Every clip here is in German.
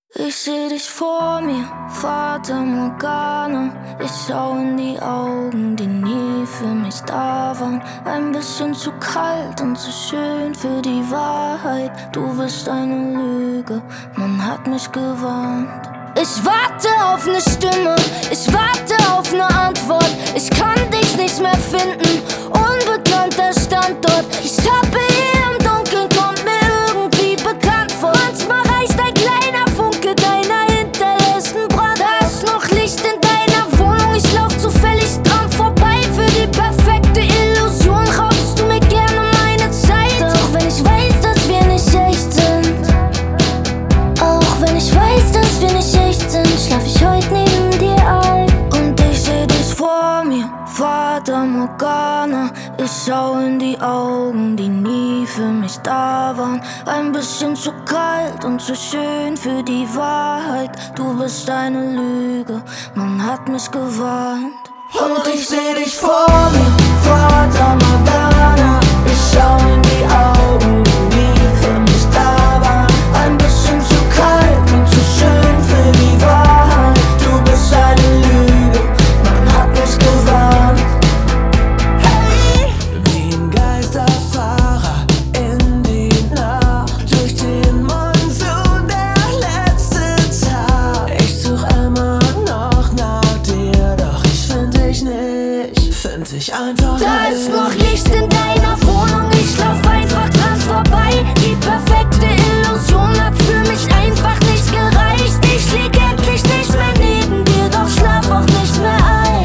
Ich seh dich vor mir, Fata Morgana. Ich schau in die Augen, die nie für mich da waren. Ein bisschen zu kalt und zu schön für die Wahrheit. Du bist eine Lüge, man hat mich gewarnt. Ich warte auf ne Stimme, ich warte auf ne Antwort. Ich kann dich nicht mehr finden, unbekannter Standort. Ich tappe hier im Dunkeln, kommt mir irgendwie bekannt vor. Manchmal reicht ein kleiner Funke deiner hinterlässten Brand. Da ist noch Licht in deiner Wohnung, ich lauf zufällig dran vorbei. Für die perfekte Illusion raubst du mir gerne meine Zeit. Auch wenn ich weiß, dass wir nicht echt sind, auch wenn ich weiß, dass wir nicht echt sind, schlaf ich heute neben dir ein. Und ich seh dich vor mir, Fata Morgana. Ich schau in die Augen, die nie für mich da waren. Ein bisschen zu kalt und zu schön für die Wahrheit. Du bist eine Lüge, man hat mich gewarnt. Und ich seh dich vor mir, Fata Morgana. Ich schau in die Augen, die nie für mich da waren. Ein bisschen zu kalt und zu schön für die Wahrheit. Du bist eine Lüge, man hat mich gewarnt. Hey! Wie ein Geisterfahrer in die Nacht, durch den Monsun der letzte Tag. Ich such immer noch nach dir, doch ich find dich nicht, find dich einfach Da nicht. ist noch Licht in deiner Wohnung, ich lauf einfach dran vorbei. Die perfekte Illusion hat für mich einfach nicht gereicht. Ich lieg endlich nicht mehr neben dir, doch schlaf auch nicht mehr ein.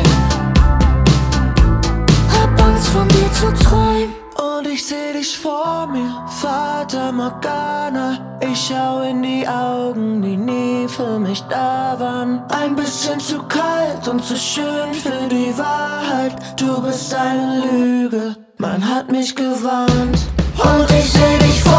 Hab Angst von dir zu träumen. Und ich seh dich vor mir, Fata Morgana. Ich schau in die Augen, die nie für mich da waren. Ein bisschen zu kalt und zu schön für die Wahrheit. Du bist eine Lüge, man hat mich gewarnt. Und ich seh dich vor